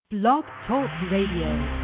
Blog Talk Radio.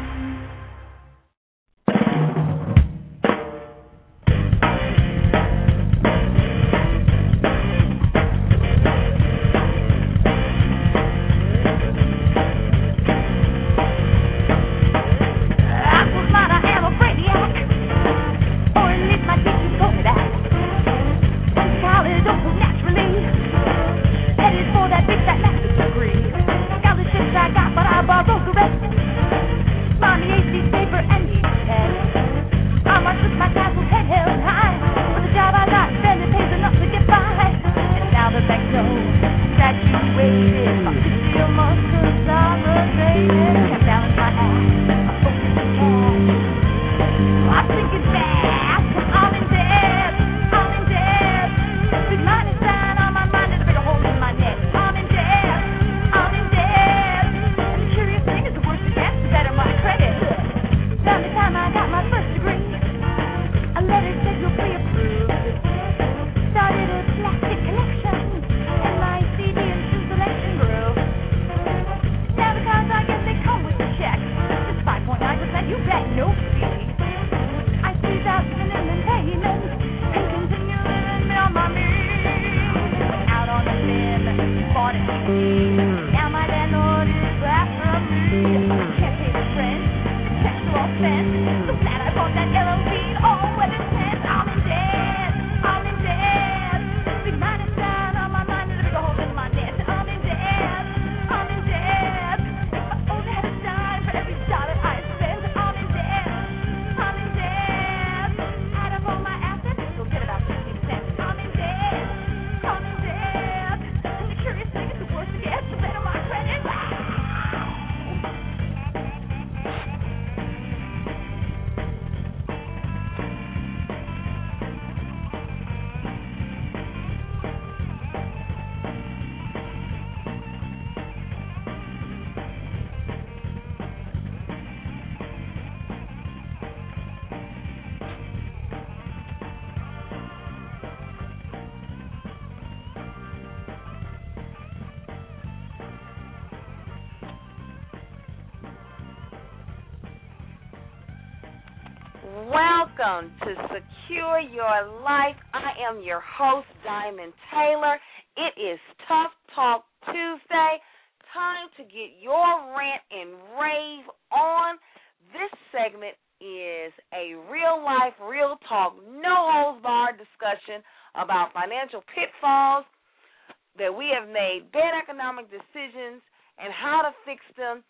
Welcome to Secure Your Life. I am your host, Diamond Taylor. It is Tough Talk Tuesday. Time to get your rant and rave on. This segment is a real-life, real talk, no-holds-barred discussion about financial pitfalls that we have made, bad economic decisions, and how to fix them.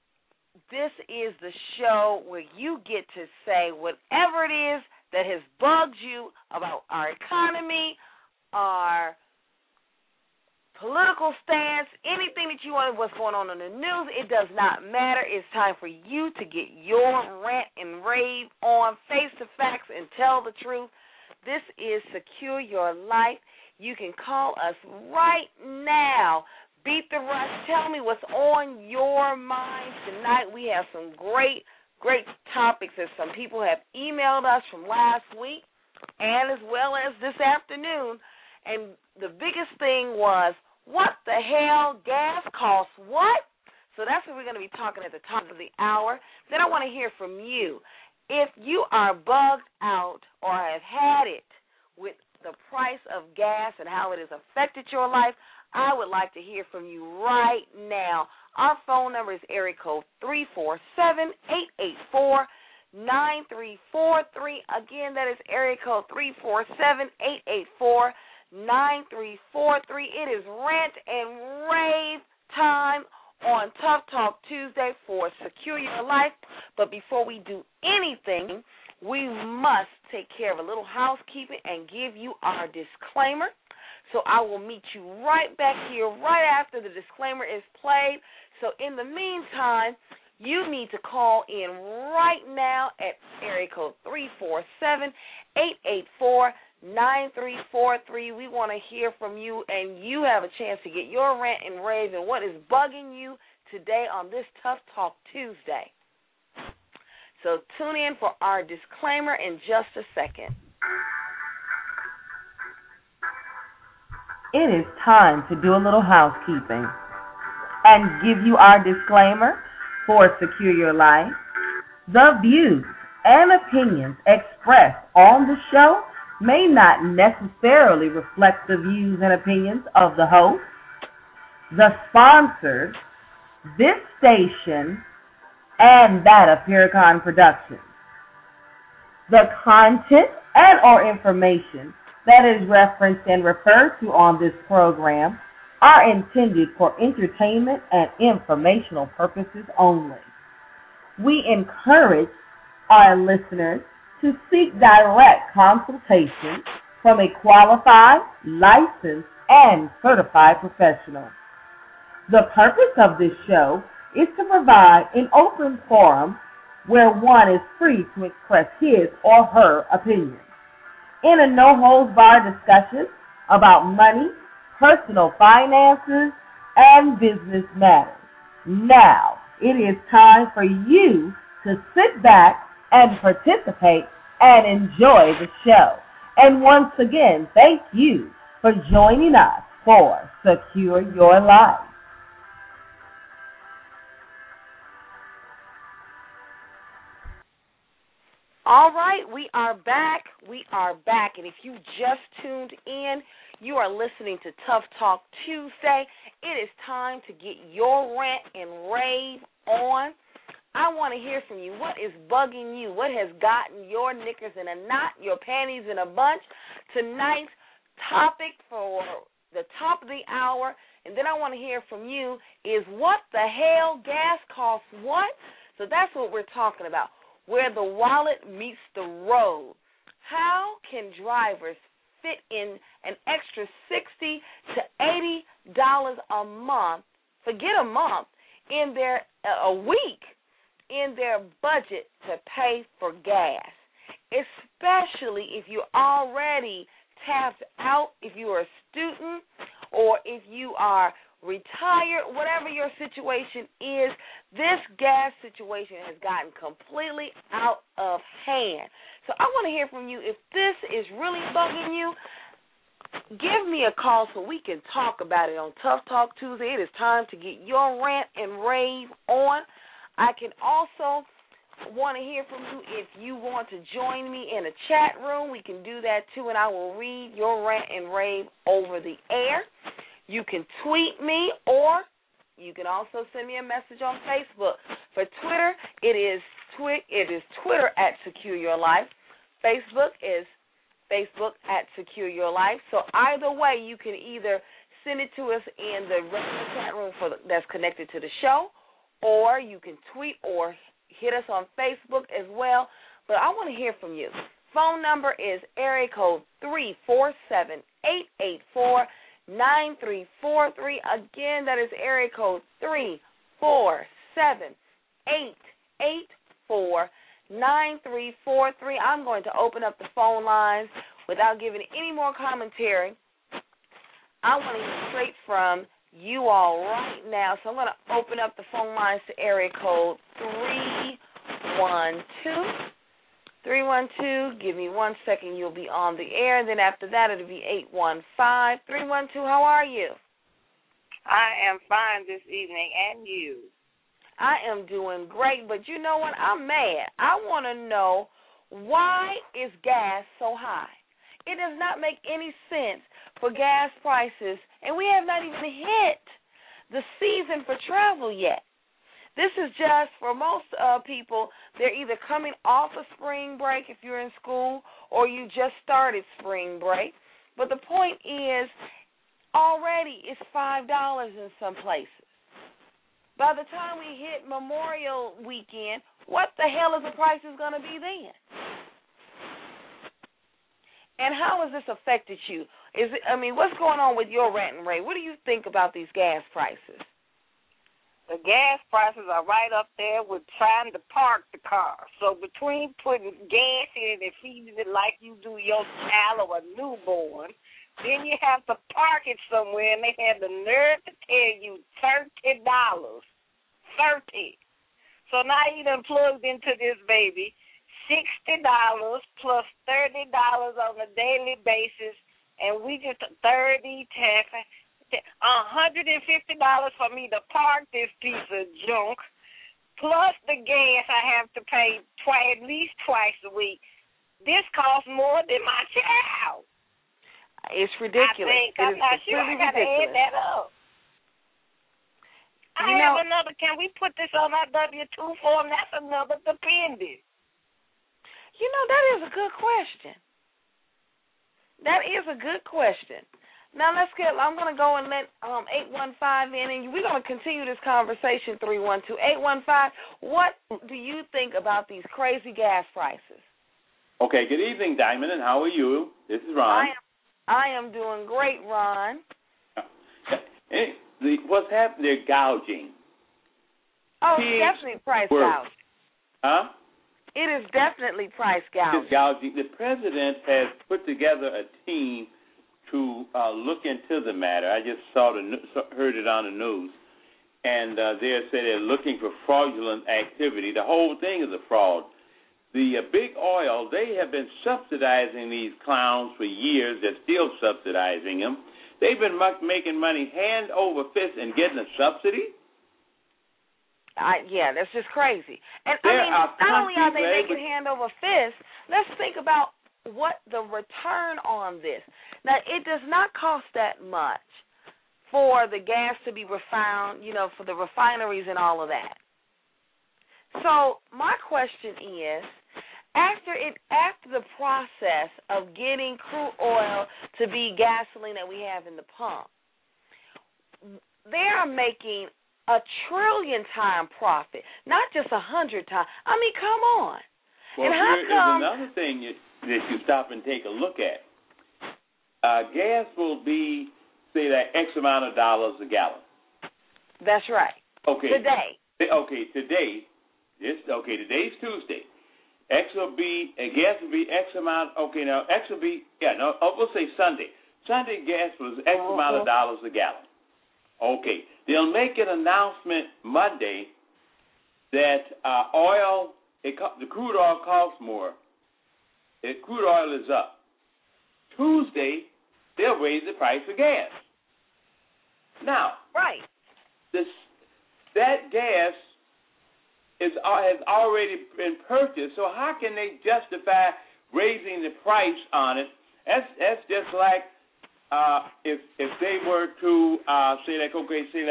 This is the show where you get to say whatever it is that has bugged you about our economy, our political stance, anything that you want, what's going on in the news. It does not matter. It's time for you to get your rant and rave on, face the facts, and tell the truth. This is Secure Your Life. You can call us right now. Beat the rush. Tell me what's on your mind tonight. We have some great topics that some people have emailed us from last week and as well as this afternoon. And the biggest thing was, what the hell, gas costs what? So that's what we're going to be talking at the top of the hour. Then I want to hear from you. If you are bugged out or have had it with the price of gas and how it has affected your life, I would like to hear from you right now. Our phone number is area code 347-884-9343. Again, that is area code 347-884-9343. It is rant and rave time on Tough Talk Tuesday for Secure Your Life. But before we do anything, we must take care of a little housekeeping and give you our disclaimer. So I will meet you right back here right after the disclaimer is played. So in the meantime, you need to call in right now at area code 347-884-9343. We want to hear from you, and you have a chance to get your rant and rave and what is bugging you today on this Tough Talk Tuesday. So tune in for our disclaimer in just a second. It is time to do a little housekeeping and give you our disclaimer. for Secure Your Life. The views and opinions expressed on the show may not necessarily reflect the views and opinions of the host, the sponsors, this station, and that of Paracon Productions. The content and or information that is referenced and referred to on this program are intended for entertainment and informational purposes only. We encourage our listeners to seek direct consultation from a qualified, licensed, and certified professional. The purpose of this show is to provide an open forum where one is free to express his or her opinion in a no-holds-barred discussion about money, personal finances, and business matters. Now, it is time for you to sit back and participate and enjoy the show. And once again, thank you for joining us for Secure Your Life. All right, we are back. We are back. And if you just tuned in, you are listening to Tough Talk Tuesday. It is time to get your rant and rave on. I want to hear from you. What is bugging you? What has gotten your knickers in a knot, your panties in a bunch? Tonight's topic for the top of the hour, and then I want to hear from you, is what the hell gas costs what? So that's what we're talking about. Where the wallet meets the road. How can drivers fit in an extra $60 to $80 a month, forget a month, in their a week in their budget to pay for gas, especially if you're already tapped out, if you are a student or if you are retired, whatever your situation is, this gas situation has gotten completely out of hand. So I want to hear from you. If this is really bugging you, give me a call so we can talk about it on Tough Talk Tuesday. It is time to get your rant and rave on. I can also want to hear from you if you want to join me in a chat room. We can do that too, and I will read your rant and rave over the air. You can tweet me, or you can also send me a message on Facebook. For Twitter, it is Twitter at Secure Your Life. Facebook is Facebook at Secure Your Life. So either way, you can either send it to us in the regular chat room that's connected to the show, or you can tweet or hit us on Facebook as well. But I want to hear from you. Phone number is area code 347-884-9343. Again, that is area code 347-884-9343. I'm going to open up the phone lines without giving any more commentary. I want to hear straight from you all right now. So I'm going to open up the phone lines to area code 312. Give me 1 second. You'll be on the air. And then after that, it'll be 815. 312, how are you? I am fine this evening, and you? I am doing great, but you know what? I'm mad. I want to know, why is gas so high? It does not make any sense for gas prices, and we have not even hit the season for travel yet. This is just, for most people, they're either coming off of spring break if you're in school, or you just started spring break. But the point is, already it's $5 in some places. By the time we hit Memorial Weekend, what the hell is the prices going to be then? And how has this affected you? What's going on with your rent and rate? What do you think about these gas prices? The gas prices are right up there with trying to park the car. So between putting gas in and feeding it like you do your child or a newborn, then you have to park it somewhere, and they have the nerve to tell you $30. $30. So now you done plugged into this baby $60 plus $30 on a daily basis, and we just $30, $150 for me to park this piece of junk, plus the gas I have to pay at least twice a week. This costs more than my child. It's ridiculous. I'm not sure. I got to add that up. Can we put this on our W-2 form? That's another dependent. That is a good question. That is a good question. Now, I'm going to go and let 815 in, and we're going to continue this conversation, 312-815. What do you think about these crazy gas prices? Okay, good evening, Diamond, and how are you? This is Ron. I am doing great, Ron. What's happening? They're gouging. Oh, it's definitely price gouging. Huh? It is definitely price gouging. It's gouging. The president has put together a team to look into the matter. I just heard it on the news, and they're looking for fraudulent activity. The whole thing is a fraud. The big oil, they have been subsidizing these clowns for years. They're still subsidizing them. They've been making money hand over fist and getting a subsidy. Yeah, that's just crazy. And not only are they making hand over fist, let's think about what the return on this. Now, it does not cost that much for the gas to be refined, for the refineries and all of that. So my question is, after the process of getting crude oil to be gasoline that we have in the pump, they are making a 1 trillion time profit, not just 100 times. Come on. Well, and how here's come another thing that you stop and take a look at. Gas will be, say, that X amount of dollars a gallon. That's right. Okay. Today. Okay, today. Today's Tuesday. Gas will be X amount. Okay, now X will be we'll say Sunday. Sunday gas was X amount of dollars a gallon. Okay, they'll make an announcement Monday that the crude oil costs more. Crude oil is up. Tuesday, they'll raise the price of gas. Now, right, that gas has already been purchased, so how can they justify raising the price on it? That's just like if they were to say they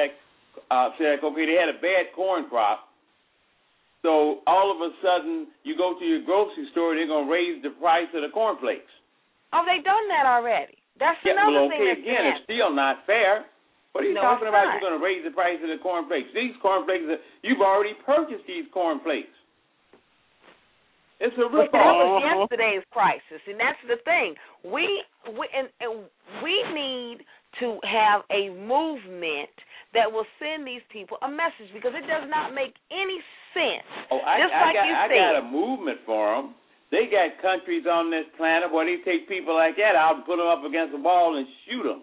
had a bad corn crop, so all of a sudden you go to your grocery store, they're going to raise the price of the cornflakes. Oh, they've done that already. That's another thing. Again, it's still not fair. What are you talking about? You're going to raise the price of the cornflakes. These cornflakes, you've already purchased these cornflakes. It's a ripoff. That was yesterday's prices, and that's the thing. We need to have a movement that will send these people a message, because it does not make any sense. Oh, I got a movement for them. They got countries on this planet where they take people like that out and put them up against a wall and shoot them.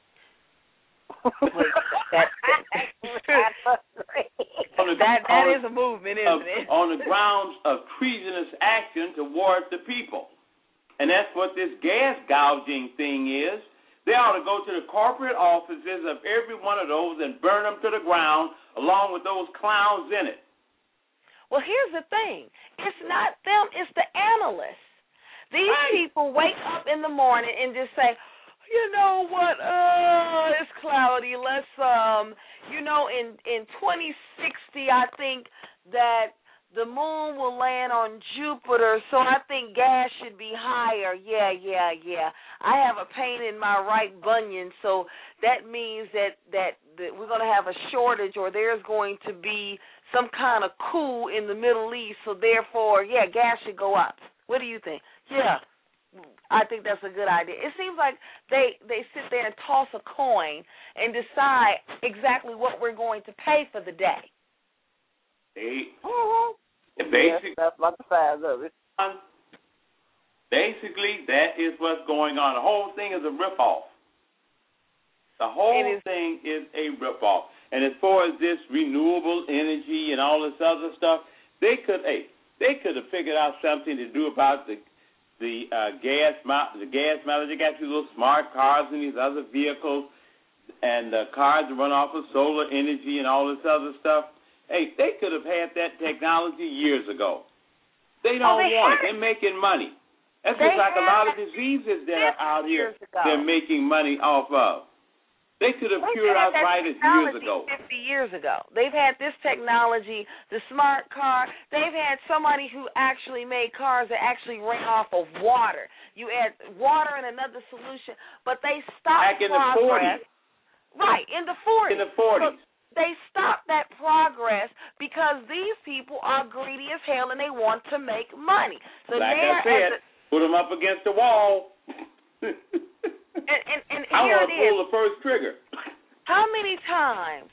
That is a movement, isn't it? On the grounds of treasonous action towards the people. And that's what this gas gouging thing is. They ought to go to the corporate offices of every one of those and burn them to the ground along with those clowns in it. Well, here's the thing. It's not them, it's the analysts. These people wake up in the morning and just say, you know what, it's cloudy. Let's, in 2060, I think that the moon will land on Jupiter, so I think gas should be higher. Yeah. I have a pain in my right bunion, so that means that we're going to have a shortage, or there's going to be some kind of coup in the Middle East, so therefore, gas should go up. What do you think? Yeah, I think that's a good idea. It seems like they sit there and toss a coin and decide exactly what we're going to pay for the day. Basically, that's about the size of it. Basically, that is what's going on. The whole thing is a ripoff. The whole thing is a ripoff. And as far as this renewable energy and all this other stuff, they could have figured out something to do about the gas mileage. They got these little smart cars and these other vehicles, and cars that run off of solar energy and all this other stuff. Hey, they could have had that technology years ago. They don't want it. They're making money. That's just like a lot of diseases that are out here they're making money off of. They could have cured arthritis years ago. 50 years ago. They've had this technology, the smart car. They've had somebody who actually made cars that actually ran off of water. You add water and another solution, but they stopped back in the 40s. Right, in the 40s. In the 40s. So they stopped that progress because these people are greedy as hell and they want to make money. So like I said, put them up against the wall. And I here want to pull the first trigger. How many times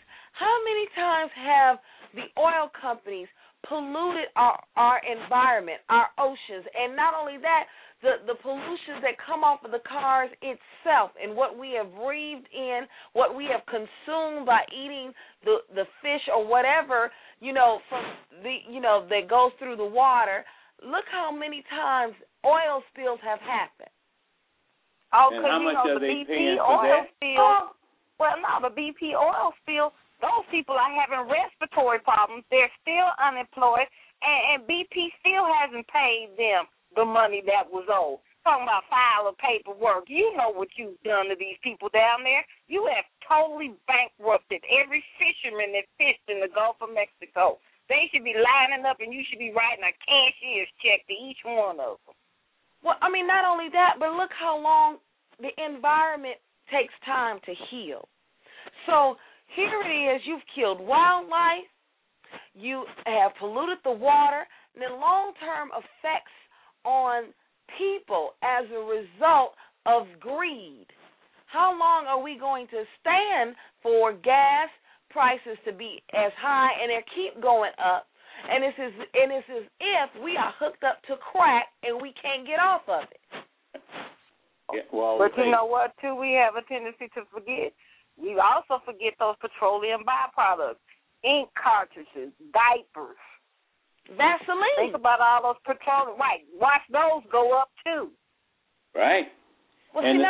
have the oil companies polluted our environment, our oceans, and not only that, the pollutions that come off of the cars itself and what we have breathed in, what we have consumed by eating the fish or whatever, from that goes through the water. Look how many times oil spills have happened. Oh, and how much are they paying for that? Spill, well, no, the BP oil spill, those people are having respiratory problems. They're still unemployed, and BP still hasn't paid them the money that was owed. Talking about filing paperwork. You know what you've done to these people down there. You have totally bankrupted every fisherman that fished in the Gulf of Mexico. They should be lining up, and you should be writing a cashier's check to each one of them. Well, I mean, not only that, but look how long the environment takes time to heal. So here it is, you've killed wildlife, you have polluted the water, and then long-term effects on people as a result of greed. How long are we going to stand for gas prices to be as high and they keep going up? And it's as if we are hooked up to crack and we can't get off of it. Yeah, well, but you know what, too, we have a tendency to forget. We also forget those petroleum byproducts, ink cartridges, diapers. Vaseline. Think about all those petroleum. Right. Watch those go up, too. Right. Well, and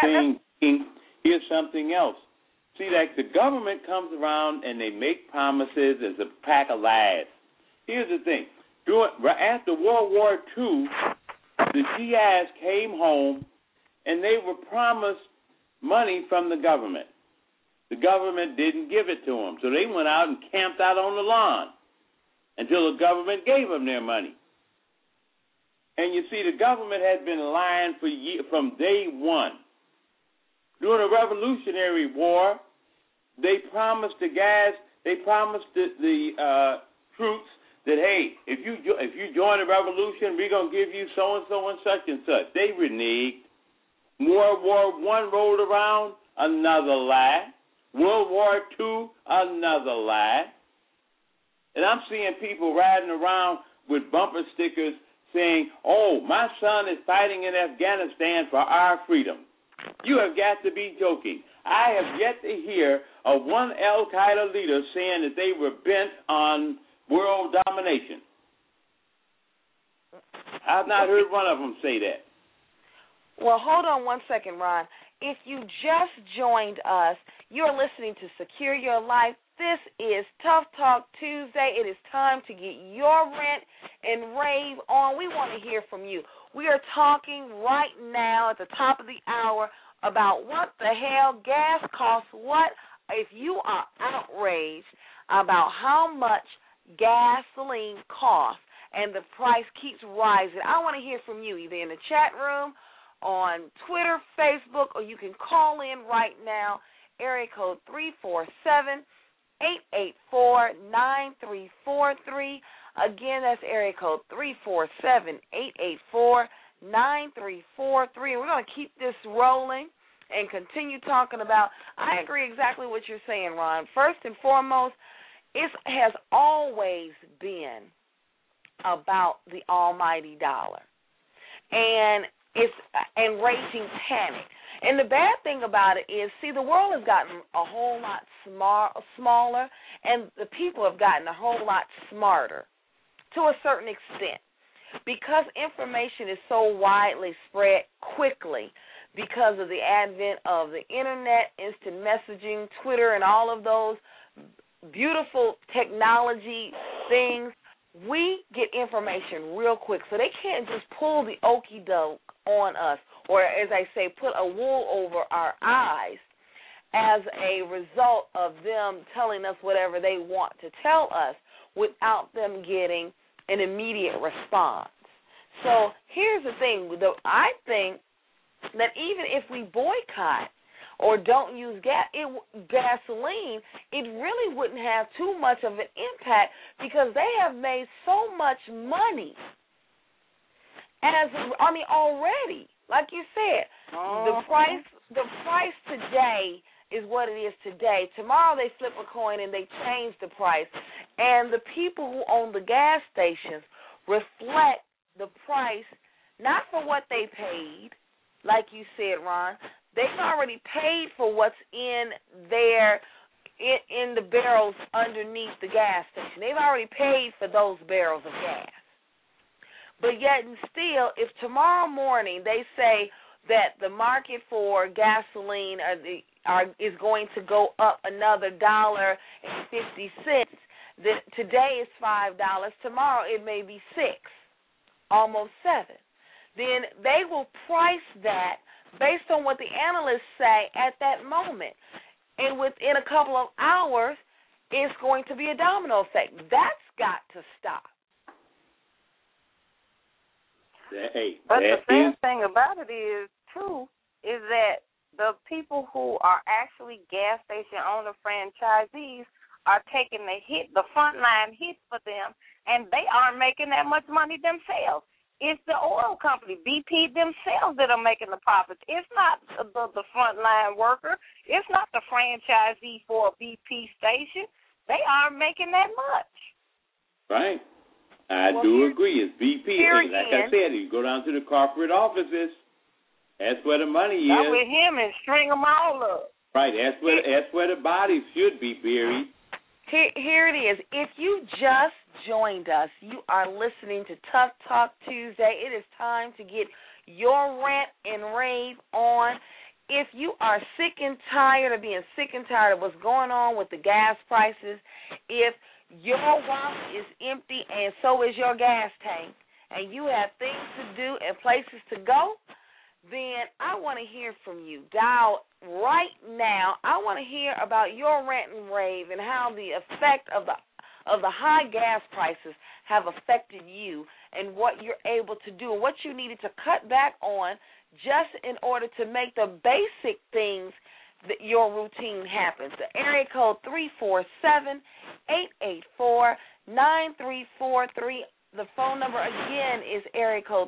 here's something else. See, like the government comes around and they make promises as a pack of lies. Here's the thing. After World War II, the GIs came home and they were promised money from the government. The government didn't give it to them, so they went out and camped out on the lawn until the government gave them their money. And you see, the government had been lying from day one. During the Revolutionary War, they promised the troops that, hey, if you join the revolution, we're going to give you so-and-so and such and such. They reneged. World War I rolled around, another lie. World War II, another lie. And I'm seeing people riding around with bumper stickers saying, oh, my son is fighting in Afghanistan for our freedom. You have got to be joking. I have yet to hear of one Al-Qaeda leader saying that they were bent on world domination. I've not heard one of them say that. Well, hold on one second, Ron. If you just joined us, you're listening to Secure Your Life. This is Tough Talk Tuesday. It is time to get your rant and rave on. We want to hear from you. We are talking right now at the top of the hour about what the hell gas costs. What if you are outraged about how much gasoline costs and the price keeps rising? I want to hear from you either in the chat room, on Twitter, Facebook, or you can call in right now, area code 347-884-9343. Again, that's area code 347-884-9343. We're going to keep this rolling and continue talking about, I agree exactly what you're saying, Ron. First and foremost, it has always been about the almighty dollar and raging panic. And the bad thing about it is, see, the world has gotten a whole lot smaller, and the people have gotten a whole lot smarter to a certain extent. Because information is so widely spread quickly because of the advent of the Internet, instant messaging, Twitter, and all of those beautiful technology things, we get information real quick. So they can't just pull the okie doke on us, or as I say, put a wool over our eyes as a result of them telling us whatever they want to tell us without them getting an immediate response. So here's the thing. I think that even if we boycott or don't use gasoline, it really wouldn't have too much of an impact because they have made so much money already. Like you said, the price today is what it is today. Tomorrow they flip a coin and they change the price. And the people who own the gas stations reflect the price not for what they paid, like you said, Ron. They've already paid for what's in the barrels underneath the gas station. They've already paid for those barrels of gas. But yet and still, if tomorrow morning they say that the market for gasoline is going to go up another $1.50, that today is $5, tomorrow it may be $6, almost $7. Then they will price that based on what the analysts say at that moment. And within a couple of hours, it's going to be a domino effect. That's got to stop. But the sad thing about it is that the people who are actually gas station owner franchisees are taking the frontline hit for them, and they aren't making that much money themselves. It's the oil company, BP themselves, that are making the profits. It's not the frontline worker. It's not the franchisee for a BP station. They aren't making that much. Right. I do agree. It's BP. Like I said, you go down to the corporate offices. That's where the money is. Go with him and string them all up. Right. That's where the bodies should be buried. Here it is. If you just joined us, you are listening to Tough Talk Tuesday. It is time to get your rant and rave on. If you are sick and tired of being sick and tired of what's going on with the gas prices, if your wallet is empty and so is your gas tank, and you have things to do and places to go, then I want to hear from you. Dial right now. I want to hear about your rant and rave and how the effect of the high gas prices have affected you and what you're able to do and what you needed to cut back on just in order to make the basic things that your routine happens. The area code 347-884-9343. The phone number again is area code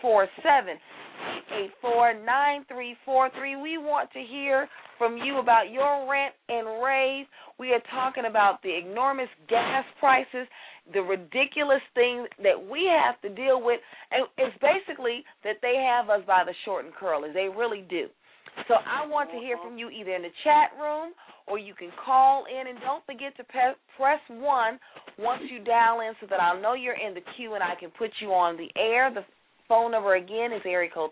347-884-9343. We want to hear from you about your rant and rave. We are talking about the enormous gas prices, the ridiculous things that we have to deal with, and it's basically that they have us by the short and curly. They really do. So I want to hear from you either in the chat room or you can call in, and don't forget to press 1 once you dial in so that I'll know you're in the queue and I can put you on the air. The phone number again is area code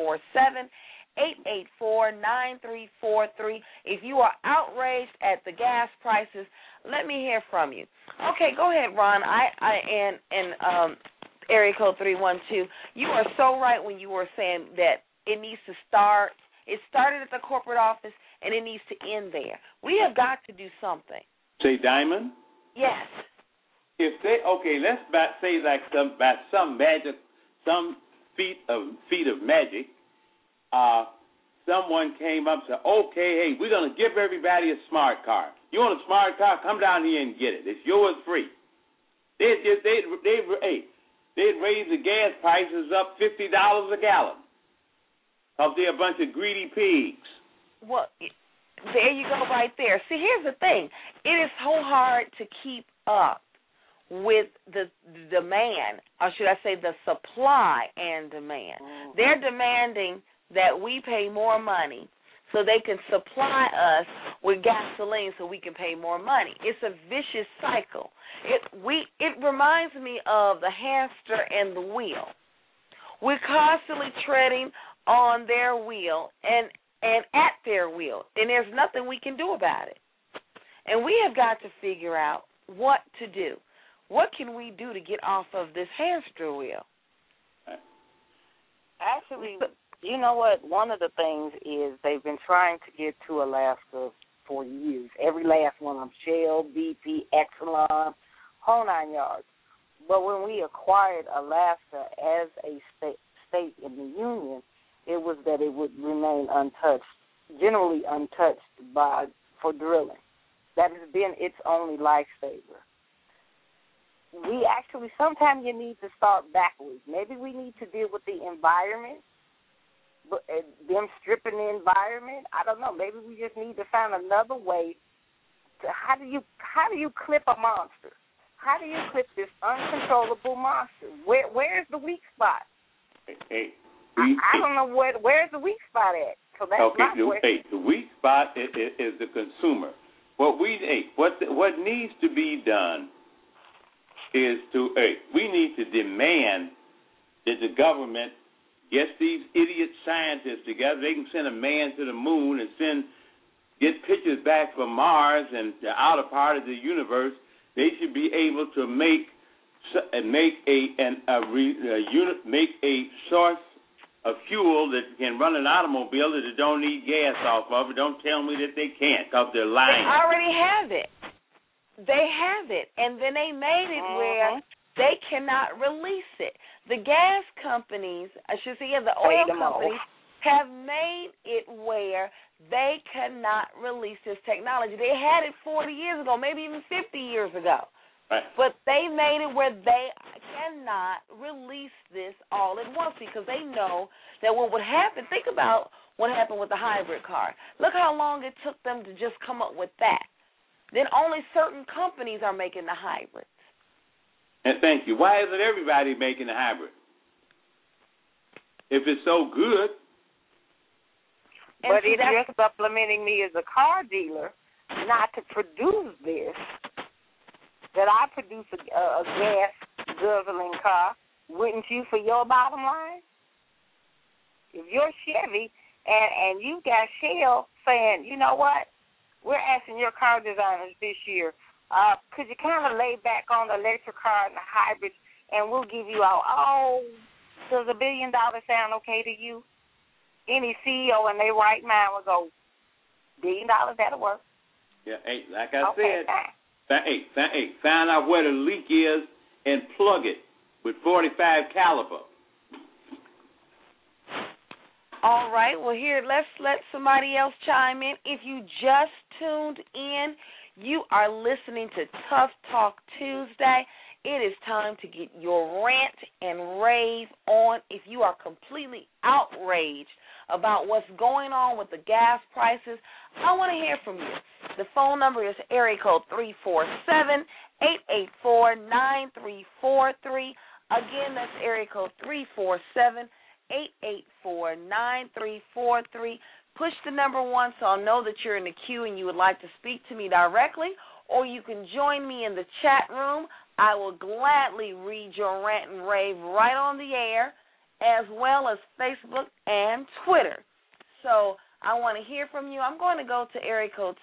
347-884-9343. If you are outraged at the gas prices, let me hear from you. Okay, go ahead, Ron. Area code 312. You are so right when you were saying that it needs to start. It started at the corporate office, and it needs to end there. We have got to do something. Say, Diamond? Yes. If they, let's say like by some magic, some feat of magic, someone came up and said, hey, we're going to give everybody a smart car. You want a smart car? Come down here and get it. It's yours free. They'd raise the gas prices up $50 a gallon. Because they're a bunch of greedy pigs. Well, there you go right there. See, here's the thing. It is so hard to keep up with the demand, or should I say the supply and demand. Mm-hmm. They're demanding that we pay more money so they can supply us with gasoline so we can pay more money. It's a vicious cycle. It reminds me of the hamster and the wheel. We're constantly treading on their wheel and at their wheel, and there's nothing we can do about it. And we have got to figure out what to do. What can we do to get off of this hamster wheel? Actually, you know what? One of the things is they've been trying to get to Alaska for years. Every last one of them, Shell, BP, Exelon, whole 9 yards. But when we acquired Alaska as a state in the Union, it was that it would remain untouched, generally untouched for drilling. That has been its only lifesaver. We actually, sometimes you need to start backwards. Maybe we need to deal with the environment, but them stripping the environment. I don't know. Maybe we just need to find another way. How do you clip a monster? How do you clip this uncontrollable monster? Where's the weak spot? I don't know where's the weak spot at. So that's my question. The weak spot is the consumer. What needs to be done is we need to demand that the government gets these idiot scientists together. They can send a man to the moon and get pictures back from Mars and the outer part of the universe. They should be able to make a source of fuel that can run an automobile that it don't need gas off of. Don't tell me that they can't, because they're lying. They already have it. They have it, and then they made it where they cannot release it. The gas companies, the oil companies have made it where they cannot release this technology. They had it 40 years ago, maybe even 50 years ago. Right. But they made it where they cannot release this all at once because they know that what would happen, think about what happened with the hybrid car. Look how long it took them to just come up with that. Then only certain companies are making the hybrids. And thank you. Why isn't everybody making the hybrid? If it's so good. But it's just supplementing me as a car dealer not to produce this, that I produce a gas-guzzling car, wouldn't you for your bottom line? If you're Chevy and you got Shell saying, you know what, we're asking your car designers this year, could you kind of lay back on the electric car and the hybrids, and we'll give you does $1 billion sound okay to you? Any CEO in their right mind will go, $1 billion, that'll work. Yeah, like I said, find out where the leak is and plug it with .45 caliber. All right, well, here, let's let somebody else chime in. If you just tuned in, you are listening to Tough Talk Tuesday. It is time to get your rant and rave on. If you are completely outraged about what's going on with the gas prices, I want to hear from you. The phone number is area code 347-884-9343. Again, that's area code 347-884-9343. Push the number 1 so I'll know that you're in the queue and you would like to speak to me directly, or you can join me in the chat room. I will gladly read your rant and rave right on the air, as well as Facebook and Twitter. So I want to hear from you. I'm going to go to area code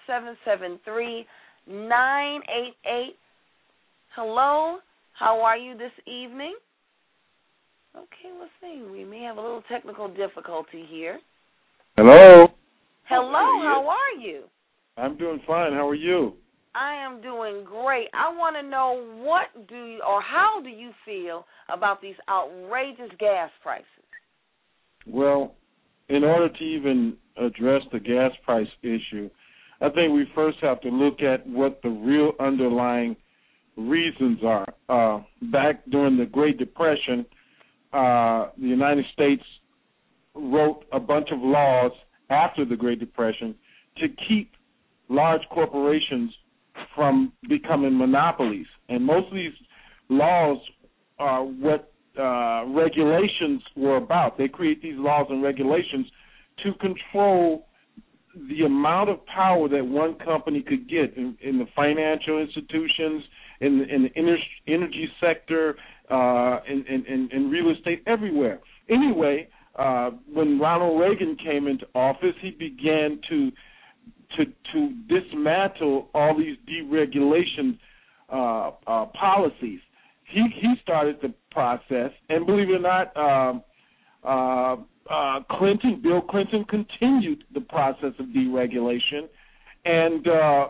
773-988. Hello, how are you this evening? Okay, let's see. We may have a little technical difficulty here. Hello. Hello, how are you? I'm doing fine. How are you? I am doing great. I want to know how do you feel about these outrageous gas prices? Well, in order to even address the gas price issue, I think we first have to look at what the real underlying reasons are. Back during the Great Depression, the United States wrote a bunch of laws after the Great Depression to keep large corporations from becoming monopolies. And most of these laws are what regulations were about. They create these laws and regulations to control the amount of power that one company could get in the financial institutions, in the energy sector, in real estate, everywhere. Anyway, when Ronald Reagan came into office, he began to to dismantle all these deregulation policies. He started the process, and believe it or not, Bill Clinton continued the process of deregulation, and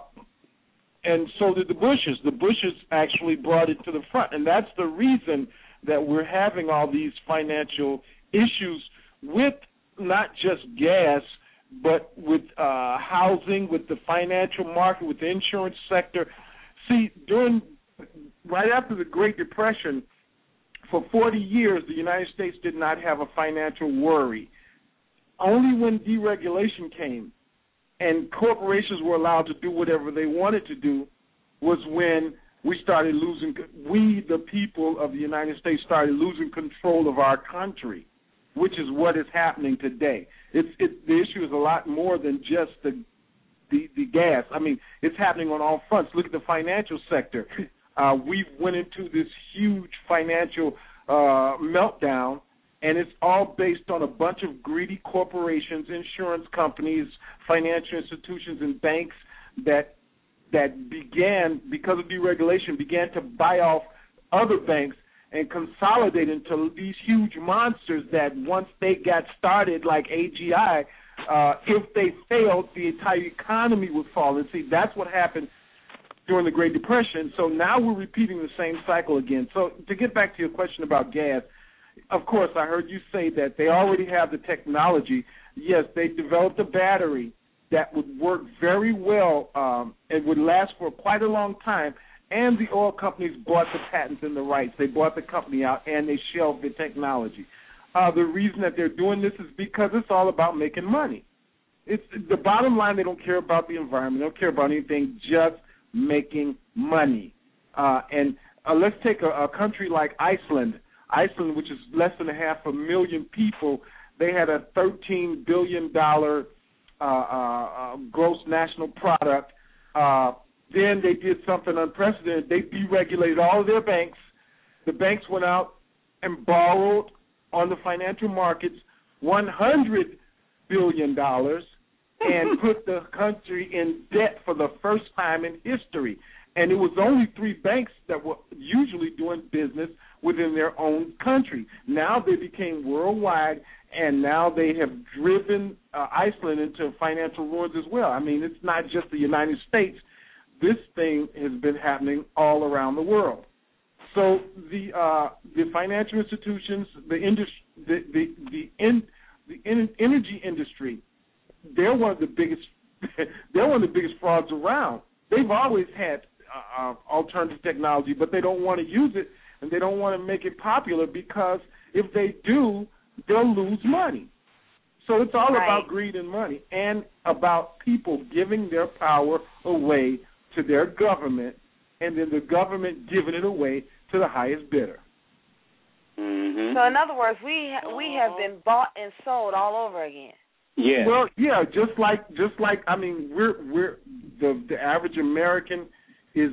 so did the Bushes. The Bushes actually brought it to the front, and that's the reason that we're having all these financial issues with not just gas, but with housing, with the financial market, with the insurance sector. See, right after the Great Depression, for 40 years, the United States did not have a financial worry. Only when deregulation came and corporations were allowed to do whatever they wanted to do was when we, the people of the United States, started losing control of our country, which is what is happening today. The issue is a lot more than just the gas. I mean, it's happening on all fronts. Look at the financial sector. We went into this huge financial meltdown, and it's all based on a bunch of greedy corporations, insurance companies, financial institutions, and banks that began, because of deregulation, began to buy off other banks and consolidate into these huge monsters that once they got started, like AGI, if they failed, the entire economy would fall. And see, that's what happened during the Great Depression. So now we're repeating the same cycle again. So to get back to your question about gas, of course, I heard you say that they already have the technology. Yes, they developed a battery that would work very well and would last for quite a long time, and the oil companies bought the patents and the rights. They bought the company out, and they shelved the technology. The reason that they're doing this is because it's all about making money. It's the bottom line. They don't care about the environment. They don't care about anything, just making money. And let's take a country like Iceland. Iceland, which is less than 500,000 people, they had a $13 billion gross national product. Then they did something unprecedented. They deregulated all of their banks. The banks went out and borrowed on the financial markets $100 billion and put the country in debt for the first time in history. And it was only 3 banks that were usually doing business within their own country. Now they became worldwide, and now they have driven Iceland into financial ruins as well. I mean, it's not just the United States. This thing has been happening all around the world. So the financial institutions, the energy industry, they're one of the biggest frauds around. They've always had alternative technology, but they don't want to use it, and they don't want to make it popular because if they do, they'll lose money. So it's all about greed and money, and about people giving their power away to their government, and then the government giving it away to the highest bidder. Mm-hmm. So in other words, we have been bought and sold all over again. Yeah. Well, yeah, just like I mean, we're the average American is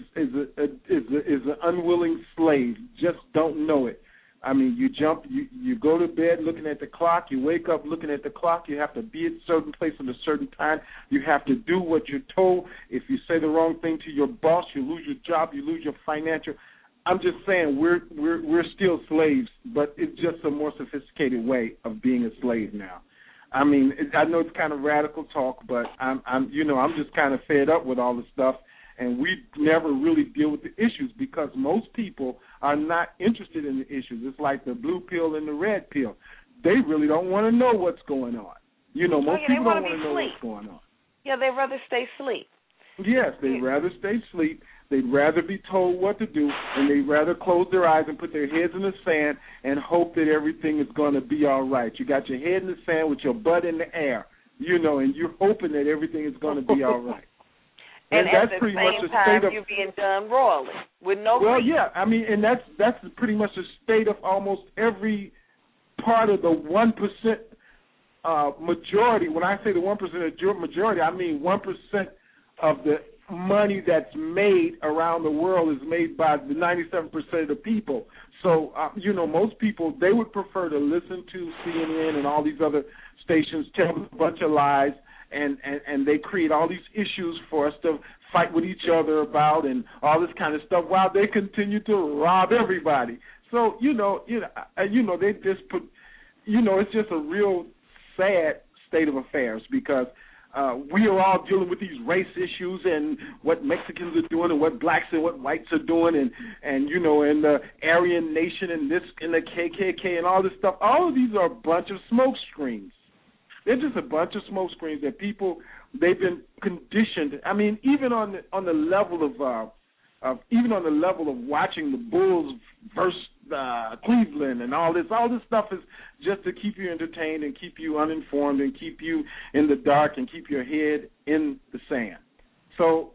an unwilling slave. Just don't know it. I mean, you go to bed looking at the clock, you wake up looking at the clock, you have to be at a certain place at a certain time, you have to do what you're told. If you say the wrong thing to your boss, you lose your job, you lose your financial. I'm just saying we're still slaves, but it's just a more sophisticated way of being a slave now. I mean, I know it's kind of radical talk, but I'm just kind of fed up with all the stuff. And we never really deal with the issues because most people are not interested in the issues. It's like the blue pill and the red pill. They really don't want to know what's going on. Most people don't want to know what's going on. Yeah, they'd rather stay asleep. Yes, they'd rather stay asleep. They'd rather be told what to do, and they'd rather close their eyes and put their heads in the sand and hope that everything is going to be all right. You got your head in the sand with your butt in the air, and you're hoping that everything is going to be all right. And that's at the pretty much same the time, state of, you're being done royally with no Well, reason. yeah, I mean, and that's pretty much the state of almost every part of the 1% majority. When I say the 1% majority, I mean 1% of the money that's made around the world is made by the 97% of the people. So, most people, they would prefer to listen to CNN and all these other stations tell them a bunch of lies and they create all these issues for us to fight with each other about and all this kind of stuff while they continue to rob everybody. So, they just put, it's just a real sad state of affairs because we are all dealing with these race issues and what Mexicans are doing and what blacks and what whites are doing and the Aryan Nation and this and the KKK and all this stuff. All of these are a bunch of smoke screens. They're just a bunch of smoke screens that people, they've been conditioned. I mean, even on the level of watching the Bulls versus Cleveland and all this stuff is just to keep you entertained and keep you uninformed and keep you in the dark and keep your head in the sand. So,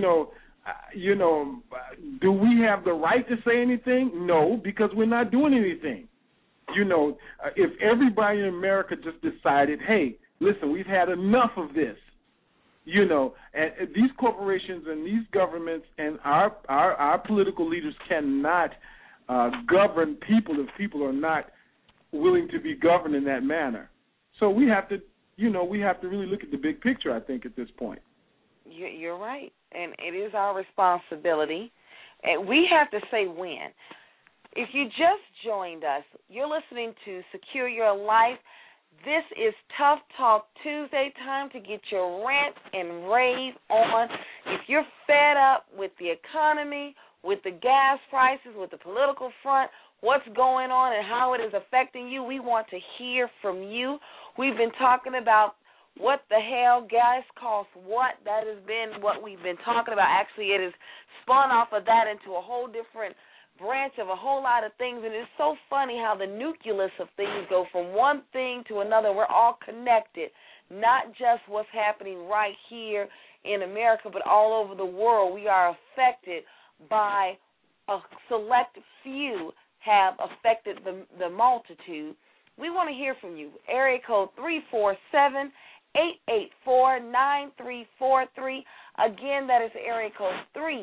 do we have the right to say anything? No, because we're not doing anything. If everybody in America just decided, hey, listen, we've had enough of this, and these corporations and these governments and our political leaders cannot govern people if people are not willing to be governed in that manner. So we have to really look at the big picture, I think, at this point. You're right, and it is our responsibility, and we have to say when. If you just joined us, you're listening to Secure Your Life. This is Tough Talk Tuesday, time to get your rant and rave on. If you're fed up with the economy, with the gas prices, with the political front, what's going on and how it is affecting you, we want to hear from you. We've been talking about what the hell gas costs what. That has been what we've been talking about. Actually, it has spun off of that into a whole different branch of a whole lot of things, and it's so funny how the nucleus of things go from one thing to another. We're all connected, not just what's happening right here in America, but all over the world. We are affected by a select few have affected the multitude. We want to hear from you. Area code 347-884-9343. Again, that is area code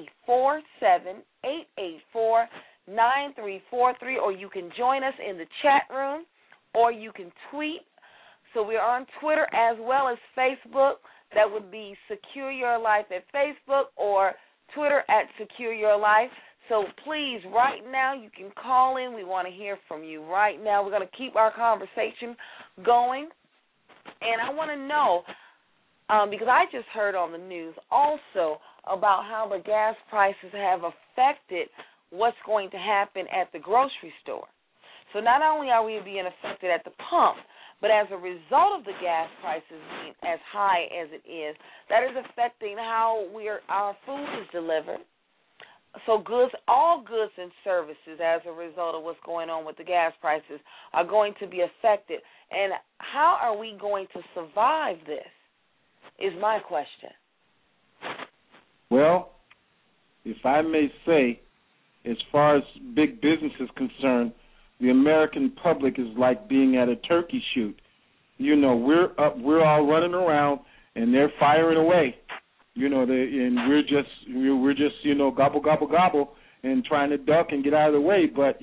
347-884-9343, or you can join us in the chat room, or you can tweet. So we are on Twitter as well as Facebook. That would be Secure Your Life at Facebook or Twitter at Secure Your Life. So please, right now, you can call in. We want to hear from you right now. We're going to keep our conversation going. And I want to know, because I just heard on the news also about how the gas prices have affected what's going to happen at the grocery store. So not only are we being affected at the pump, but as a result of the gas prices being as high as it is, that is affecting how our food is delivered. So all goods and services as a result of what's going on with the gas prices are going to be affected. And how are we going to survive this is my question. Well, if I may say, as far as big business is concerned, the American public is like being at a turkey shoot. We're all running around and they're firing away. And we're just gobble gobble gobble and trying to duck and get out of the way. But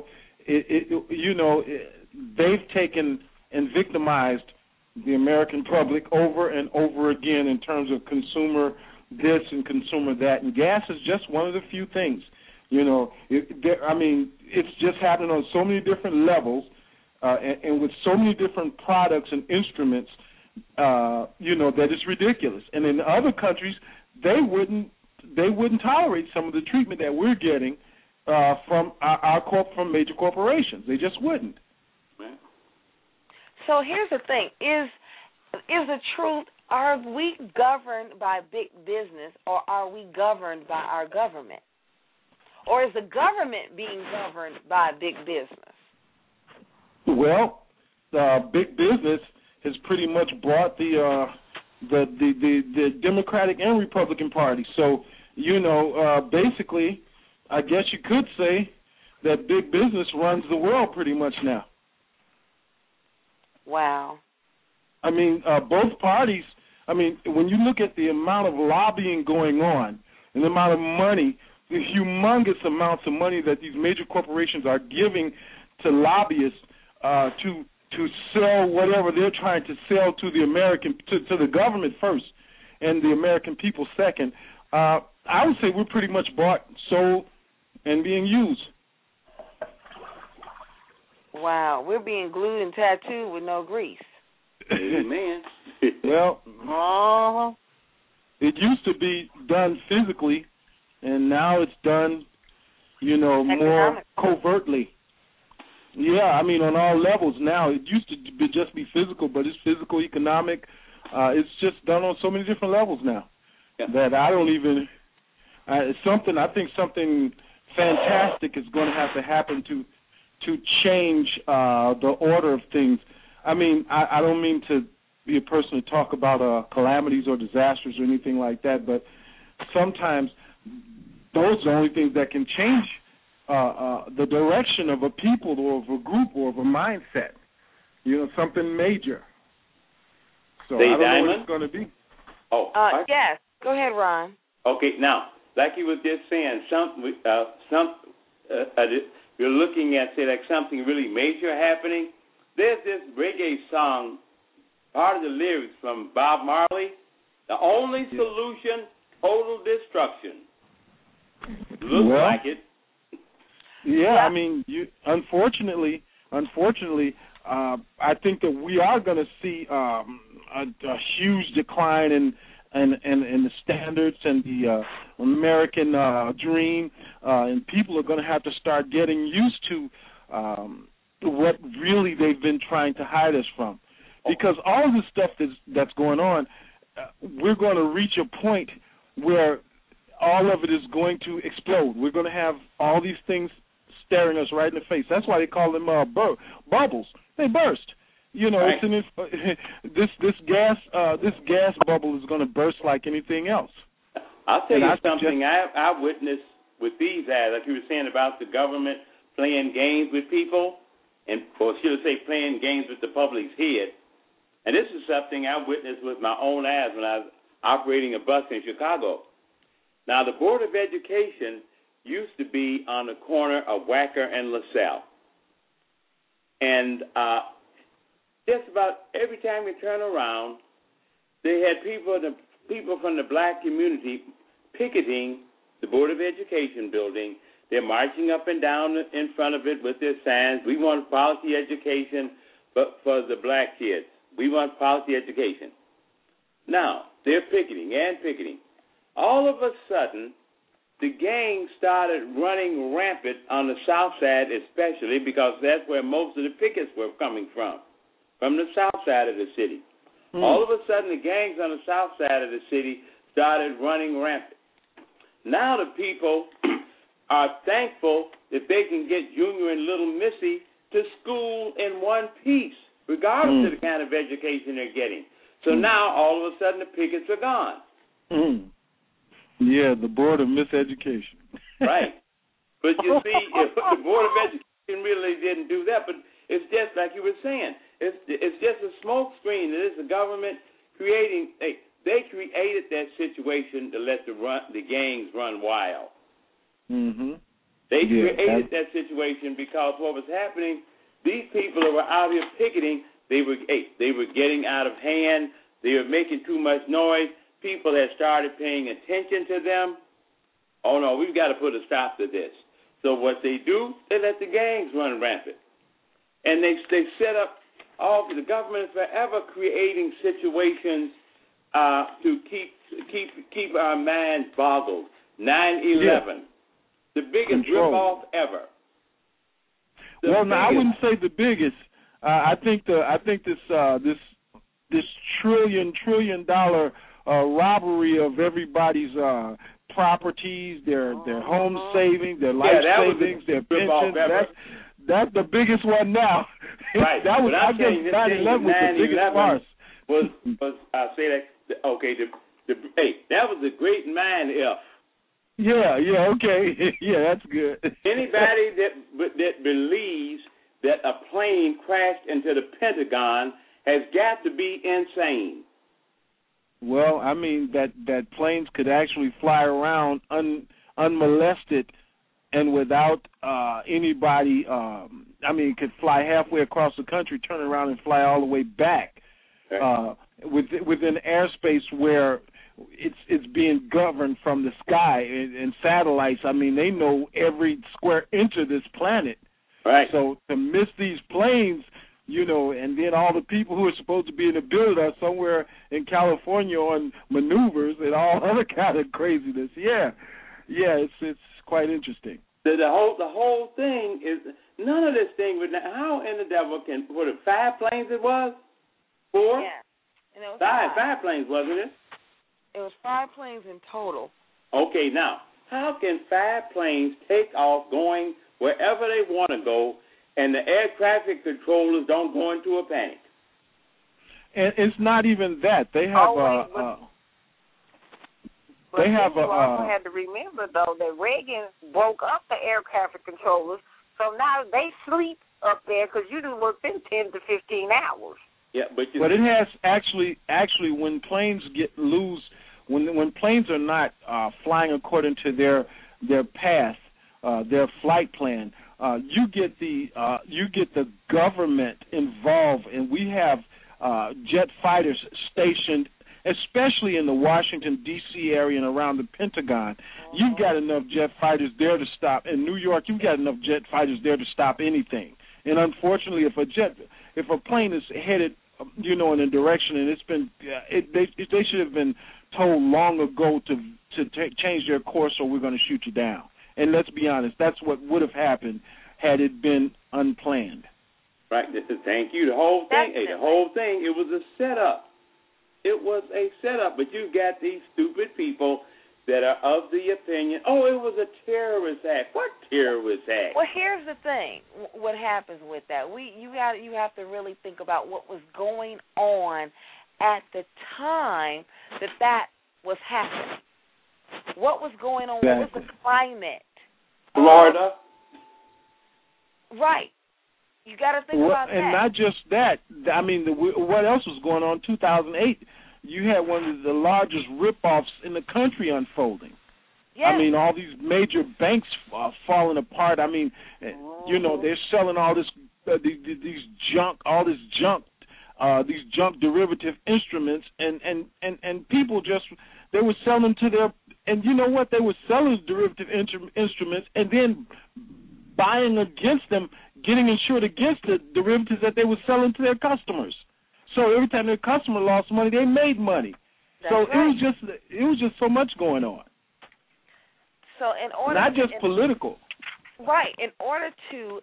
they've taken and victimized the American public over and over again in terms of consumer this and consumer that, and gas is just one of the few things. It's just happening on so many different levels, and with so many different products and instruments. That it's ridiculous. And in other countries, they wouldn't tolerate some of the treatment that we're getting from from major corporations. They just wouldn't. So here's the thing: is the truth? Are we governed by big business, or are we governed by our government, or is the government being governed by big business? Well, big business has pretty much brought the Democratic and Republican Party. So, basically, I guess you could say that big business runs the world pretty much now. Wow. Both parties, when you look at the amount of lobbying going on and the amount of money, the humongous amounts of money that these major corporations are giving to lobbyists to to sell whatever they're trying to sell to the to the government first, and the American people second. I would say we're pretty much bought, sold, and being used. Wow, we're being glued and tattooed with no grease. Amen. Well, Uh-huh. it used to be done physically, and now it's done, more covertly. Yeah, I mean, on all levels now. It used to just be physical, but it's physical, economic. It's just done on so many different levels now that I don't even. I think something fantastic is going to have to happen to change the order of things. I mean, I don't mean to be a person to talk about calamities or disasters or anything like that, but sometimes those are the only things that can change the direction of a people or of a group or of a mindset. Something major. So I don't know what it's going to be. Yes. Go ahead, Ron. Okay, now, like you were just saying, you're looking at, say, like something really major happening. There's this reggae song, part of the lyrics from Bob Marley, the only solution, total destruction. Looks like it. Yeah, I mean, unfortunately, I think that we are going to see a huge decline in the standards and the American dream, and people are going to have to start getting used to what really they've been trying to hide us from. Because all of this stuff that's going on, we're going to reach a point where all of it is going to explode. We're going to have all these things staring us right in the face. That's why they call them bubbles. They burst. This gas bubble is going to burst like anything else. I'll tell you something I witnessed with these ads, like you were saying about the government playing games with people, or should I say playing games with the public's head. And this is something I witnessed with my own eyes when I was operating a bus in Chicago. Now, the Board of Education used to be on the corner of Wacker and LaSalle. And just about every time we turn around, they had people from the black community picketing the Board of Education building. They're marching up and down in front of it with their signs. We want quality education but for the black kids. We want quality education. Now, they're picketing. All of a sudden, the gang started running rampant on the south side especially, because that's where most of the pickets were coming from the south side of the city. All of a sudden, the gangs on the south side of the city started running rampant. Now the people are thankful that they can get Junior and Little Missy to school in one piece, regardless of the kind of education they're getting. So now, all of a sudden, the pickets are gone. Yeah, the Board of Miseducation. Right. But you see, the Board of Education really didn't do that, but it's just like you were saying. It's just a smoke screen. It is the government creating. They created that situation to let the gangs run wild. Mm-hmm. They created that situation because what was happening, these people that were out here picketing, they were getting out of hand. They were making too much noise. People had started paying attention to them. Oh, no, we've got to put a stop to this. So what they do, they let the gangs run rampant. And they set up the government is forever creating situations to keep our minds boggled. 9/11, the biggest ripoff ever. I wouldn't say the biggest. I think this trillion dollar robbery of everybody's properties, their home savings, their life savings, their pensions. That's the biggest one now. Right. That was, I guess, 9/11 was the biggest farce. I say that? Okay. That was a great mind if. Yeah. Okay. Yeah, that's good. Anybody that believes that a plane crashed into the Pentagon has got to be insane. Well, I mean that planes could actually fly around unmolested and without anybody could fly halfway across the country, turn around and fly all the way back within airspace where it's being governed from the sky and satellites. I mean, they know every square inch of this planet. Right. So to miss these planes, and then all the people who are supposed to be in the building are somewhere in California on maneuvers and all other kind of craziness. Yeah, it's quite interesting. The whole thing is none of this thing. How in the devil can 5 planes? It was 4. Yeah, and it was 5 planes, wasn't it? It was 5 planes in total. Okay, now how can 5 planes take off going wherever they want to go, and the air traffic controllers don't go into a panic? And it's not even that. They have you also had to remember, though, that Reagan broke up the air traffic controllers, so now they sleep up there because you do work in 10 to 15 hours. Yeah, but it has actually when planes get loose, when planes are not flying according to their path, their flight plan, you get the government involved, and we have jet fighters stationed, especially in the Washington, D.C. area and around the Pentagon. You've got enough jet fighters there to stop. In New York, you've got enough jet fighters there to stop anything. And unfortunately, if a plane is headed, in a direction, and it's been, they should have been told long ago to change their course, or we're going to shoot you down. And let's be honest, that's what would have happened had it been unplanned. Right. Thank you. The whole thing, it was a setup. It was a setup, but you got these stupid people that are of the opinion, it was a terrorist act. What terrorist act? Well, here's the thing. What happens with that? You have to really think about what was going on at the time that was happening. What was going on? Exactly. What was the climate? Florida. Right. You got to think about that. And not just that. I mean, what else was going on? 2008, you had one of the largest rip-offs in the country unfolding. Yes. I mean, all these major banks falling apart. I mean, they're selling all this these junk derivative instruments, and people they were selling to their. And you know what? They were selling derivative instruments and then buying against them, getting insured against the derivatives that they were selling to their customers. So every time their customer lost money, they made money. That's so right. it was just so much going on. So not just political. Right. In order to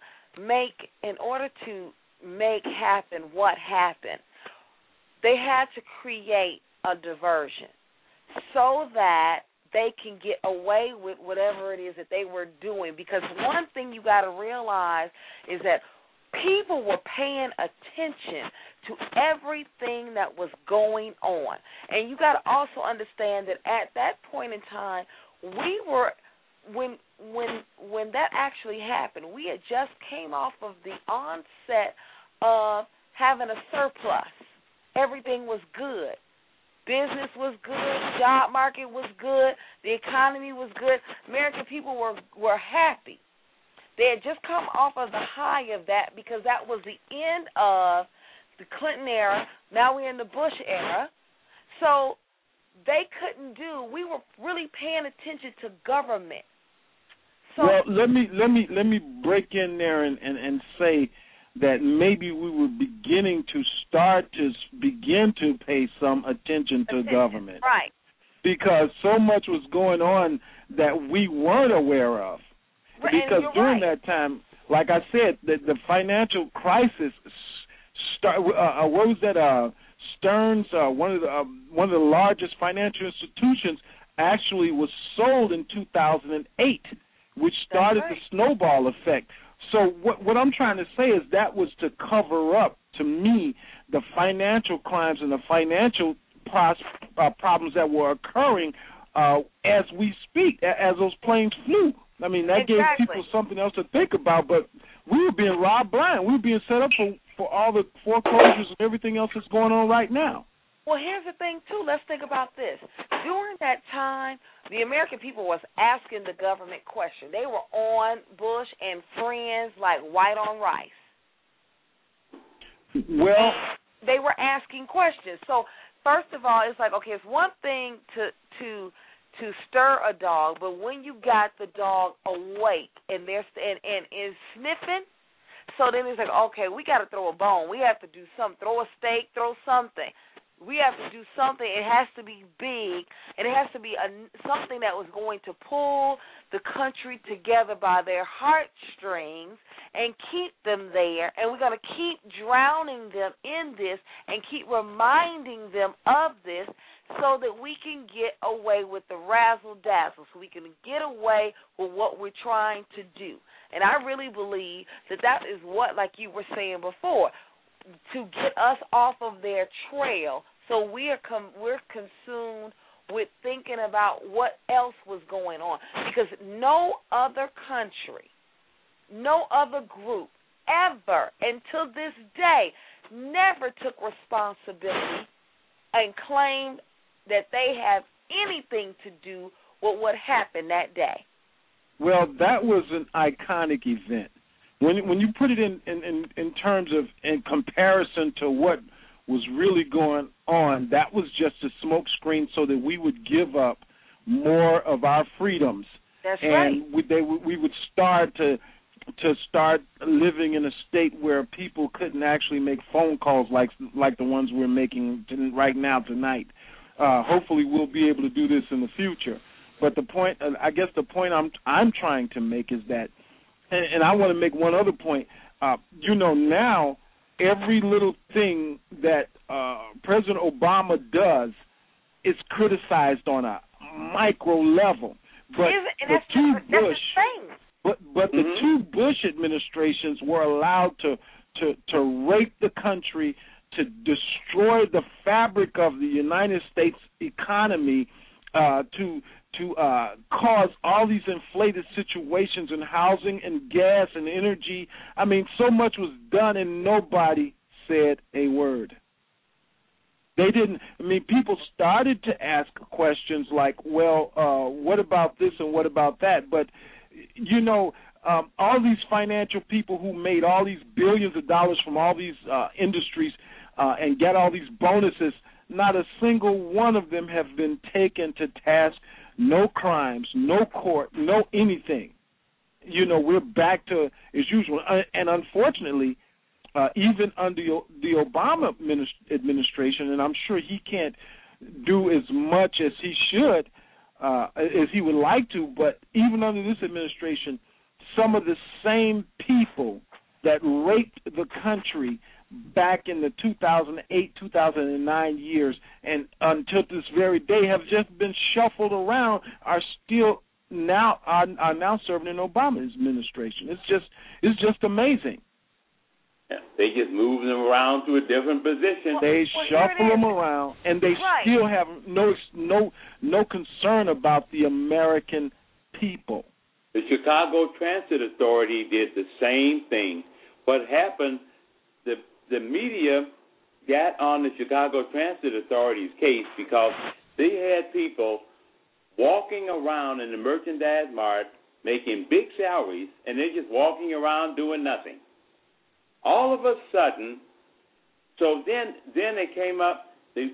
make happen what happened, they had to create a diversion so that they can get away with whatever it is that they were doing. Because one thing you got to realize is that people were paying attention to everything that was going on. And you got to also understand that at that point in time, we were, when that actually happened, we had just came off of the onset of having a surplus. Everything was good. Business was good. Job market was good. The economy was good. American people were happy. They had just come off of the high of that because that was the end of the Clinton era. Now we're in the Bush era. So they couldn't we were really paying attention to government. So, well, let me break in there and say that maybe we were beginning to begin to pay some attention to government. Right. Because so much was going on that we weren't aware of. Right, because during that time, like I said, the financial crisis what was that? Stearns, one of the largest financial institutions, actually was sold in 2008, which started the snowball effect. So what I'm trying to say is that was to cover up, to me, the financial crimes and the financial problems that were occurring as we speak, as those planes flew. I mean, that gave people something else to think about, but we were being robbed blind. We were being set up for all the foreclosures and everything else that's going on right now. Well, here's the thing, too. Let's think about this. During that time, the American people was asking the government questions. They were on Bush and friends like white on rice. Well, they were asking questions. So, first of all, it's like, okay, it's one thing to stir a dog, but when you got the dog awake and is sniffing, so then it's like, okay, we got to throw a bone. We have to do something. Throw a steak, throw something. We have to do something. It has to be big, and it has to be something that was going to pull the country together by their heartstrings and keep them there. And we're going to keep drowning them in this and keep reminding them of this so that we can get away with the razzle-dazzle, so we can get away with what we're trying to do. And I really believe that is what, like you were saying before, to get us off of their trail. So we're consumed with thinking about what else was going on, because no other country, no other group ever until this day never took responsibility and claimed that they have anything to do with what happened that day. Well, that was an iconic event. When you put it in terms of in comparison to what was really going on, that was just a smokescreen so that we would give up more of our freedoms. That's and right. We would start to start living in a state where people couldn't actually make phone calls like the ones we're making right now tonight. Hopefully, we'll be able to do this in the future. But the point, I guess, the point I'm trying to make is that, and I want to make one other point. Now every little thing that President Obama does is criticized on a micro level. But the two Bush administrations were allowed to rape the country, to destroy the fabric of the United States economy, to cause all these inflated situations in housing and gas and energy. I mean, so much was done and nobody said a word. They didn't. I mean, people started to ask questions like, well, what about this and what about that? But, all these financial people who made all these billions of dollars from all these industries and get all these bonuses, not a single one of them have been taken to task. No crimes, no court, no anything. We're back to as usual. And unfortunately, even under the Obama administration, and I'm sure he can't do as much as he should, as he would like to, but even under this administration, some of the same people that raped the country back in the 2008, 2009 years, and until this very day have just been shuffled around, are now serving in Obama's administration. It's just amazing. Yeah, they just move them around to a different position. They shuffle them around, and they still have no concern about the American people. The Chicago Transit Authority did the same thing. What happened? The media got on the Chicago Transit Authority's case because they had people walking around in the merchandise mart making big salaries, and they're just walking around doing nothing. All of a sudden, so then they came up. The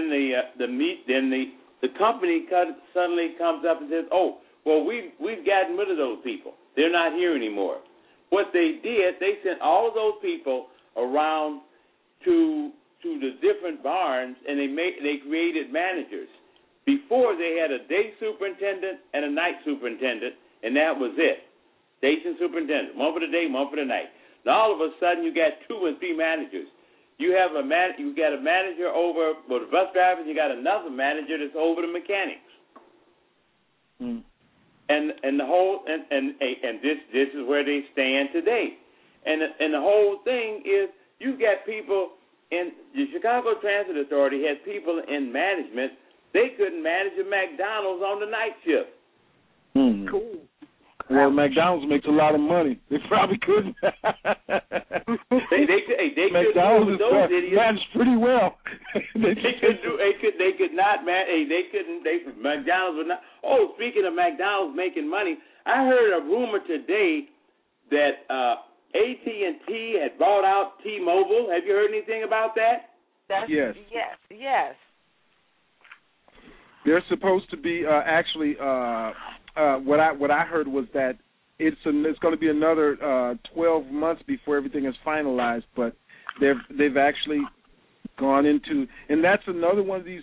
company suddenly comes up and says, "Oh, well, we've gotten rid of those people. They're not here anymore." What they did, they sent all of those people around to the different barns, and they created managers. Before, they had a day superintendent and a night superintendent, and that was it. Station superintendent, one for the day, one for the night. Now all of a sudden, you got 2 and 3 managers. You got a manager over the bus drivers. You got another manager that's over the mechanics. Mm. And the whole and this is where they stand today. And the whole thing is, you got people in the Chicago Transit Authority had people in management. They couldn't manage a McDonald's on the night shift. Hmm. Cool. Well, McDonald's makes a lot of money. They probably couldn't. they McDonald's is managed pretty well. They could not, man. They couldn't. McDonald's would not. Oh, speaking of McDonald's making money, I heard a rumor today that AT&T had bought out T-Mobile. Have you heard anything about that? Yes. They're supposed to be actually. What I heard was that it's going to be another 12 months before everything is finalized, but they've actually gone into, and that's another one of these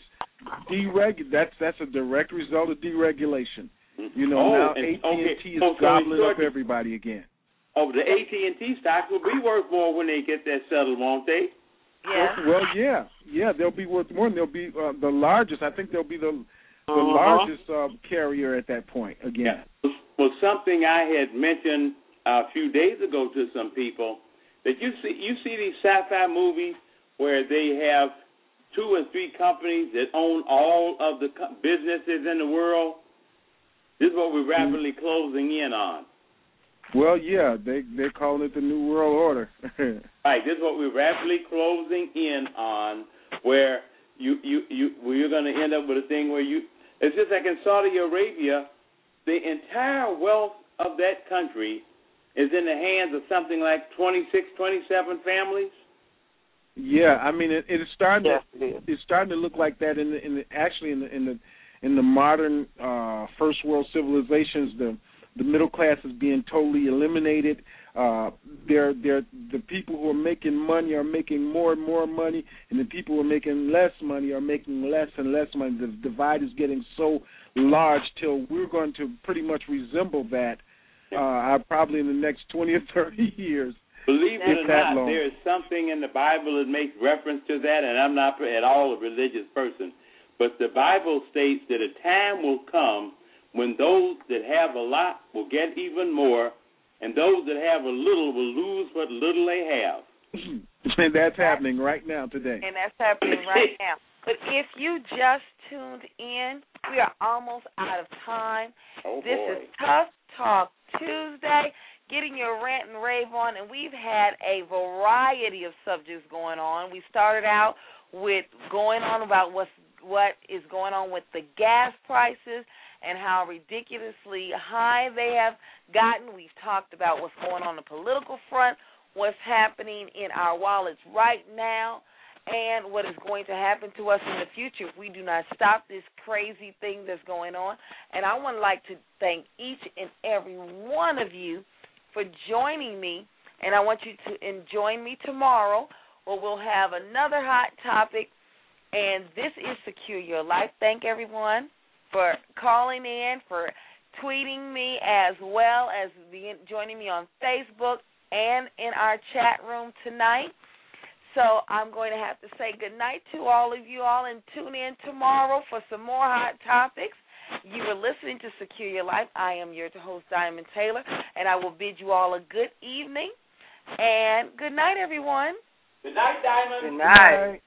that's a direct result of deregulation. Now AT&T is gobbling up everybody again. Oh, the AT&T stocks will be worth more when they get that settled, won't they? Yeah. Well, yeah, they'll be worth more, and they'll be the largest. I think they'll be the largest carrier at that point again. Yeah. Well, something I had mentioned a few days ago to some people, that you see these sci-fi movies where they have 2 or 3 companies that own all of the businesses in the world. This is what we're rapidly closing in on. Well, yeah, they're calling it the New World Order. Right, this is what we're rapidly closing in on, where you're going to end up with a thing where it's just like in Saudi Arabia, the entire wealth of that country is in the hands of something like 26, 27 families. Yeah, I mean it's starting to look like that in the modern first world civilizations. The middle class is being totally eliminated. The people who are making money are making more and more money, and the people who are making less money are making less and less money. The divide is getting so large till we're going to pretty much resemble that probably in the next 20 or 30 years. Believe it or not, there is something in the Bible that makes reference to that, and I'm not at all a religious person, but the Bible states that a time will come when those that have a lot will get even more, and those that have a little will lose what little they have. And that's happening right now today. And that's happening right now. But if you just tuned in, we are almost out of time. This is Tough Talk Tuesday, getting your rant and rave on, and we've had a variety of subjects going on. We started out with going on about what is going on with the gas prices and how ridiculously high they have gotten. We've talked about what's going on the political front, what's happening in our wallets right now, and what is going to happen to us in the future if we do not stop this crazy thing that's going on. And I would like to thank each and every one of you for joining me, and I want you to join me tomorrow where we'll have another hot topic, and this is Secure Your Life. Thank everyone for calling in, for tweeting me, as well as joining me on Facebook and in our chat room tonight. So I'm going to have to say good night to all of you all and tune in tomorrow for some more hot topics. You are listening to Secure Your Life. I am your host, Diamond Taylor, and I will bid you all a good evening. And good night, everyone. Good night, Diamond. Good night.